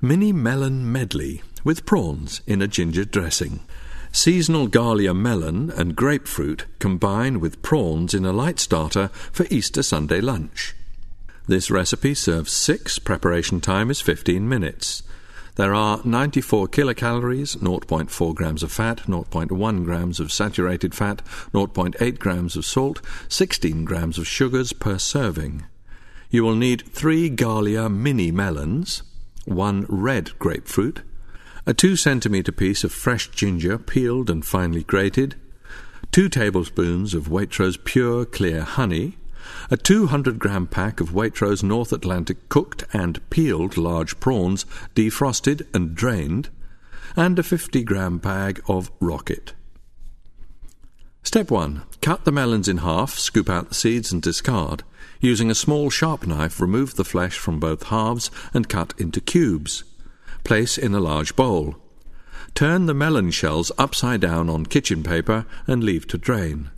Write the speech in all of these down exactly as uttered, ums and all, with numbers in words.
Mini melon medley with prawns in a ginger dressing. Seasonal Gallia melon and grapefruit combine with prawns in a light starter for Easter Sunday lunch. This recipe serves six. Preparation time is fifteen minutes. There are ninety-four kilocalories, zero point four grams of fat, zero point one grams of saturated fat, zero point eight grams of salt, sixteen grams of sugars per serving. You will need three Gallia mini melons, one red grapefruit, a two centimetre piece of fresh ginger peeled and finely grated, two tablespoons of Waitrose pure clear honey, a two hundred gram pack of Waitrose North Atlantic cooked and peeled large prawns, defrosted and drained, and a fifty gram bag of Rocket. Step one. Cut the melons in half, scoop out the seeds and discard. Using a small sharp knife, remove the flesh from both halves and cut into cubes. Place in a large bowl. Turn the melon shells upside down on kitchen paper and leave to drain.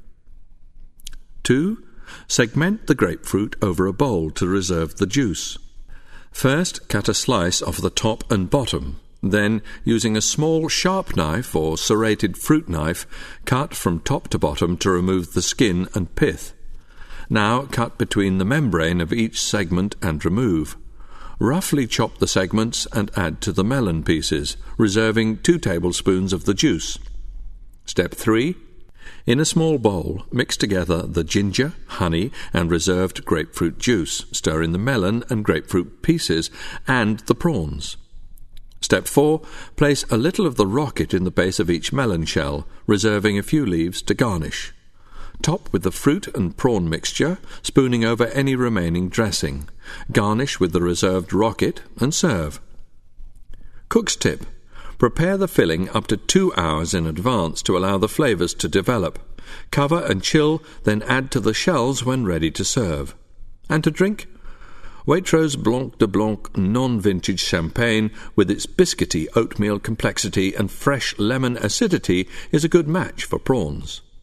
two. Segment the grapefruit over a bowl to reserve the juice. First, cut a slice off the top and bottom. Then, using a small sharp knife or serrated fruit knife, cut from top to bottom to remove the skin and pith. Now cut between the membrane of each segment and remove. Roughly chop the segments and add to the melon pieces, reserving two tablespoons of the juice. Step three. In a small bowl, mix together the ginger, honey, and reserved grapefruit juice. Stir in the melon and grapefruit pieces and the prawns. Step four. Place a little of the Rocket in the base of each melon shell, reserving a few leaves to garnish. Top with the fruit and prawn mixture, spooning over any remaining dressing. Garnish with the reserved Rocket and serve. Cook's tip. Prepare the filling up to two hours in advance to allow the flavours to develop. Cover and chill, then add to the shells when ready to serve. And to drink? Waitrose Blanc de Blanc non-vintage champagne with its biscuity oatmeal complexity and fresh lemon acidity is a good match for prawns.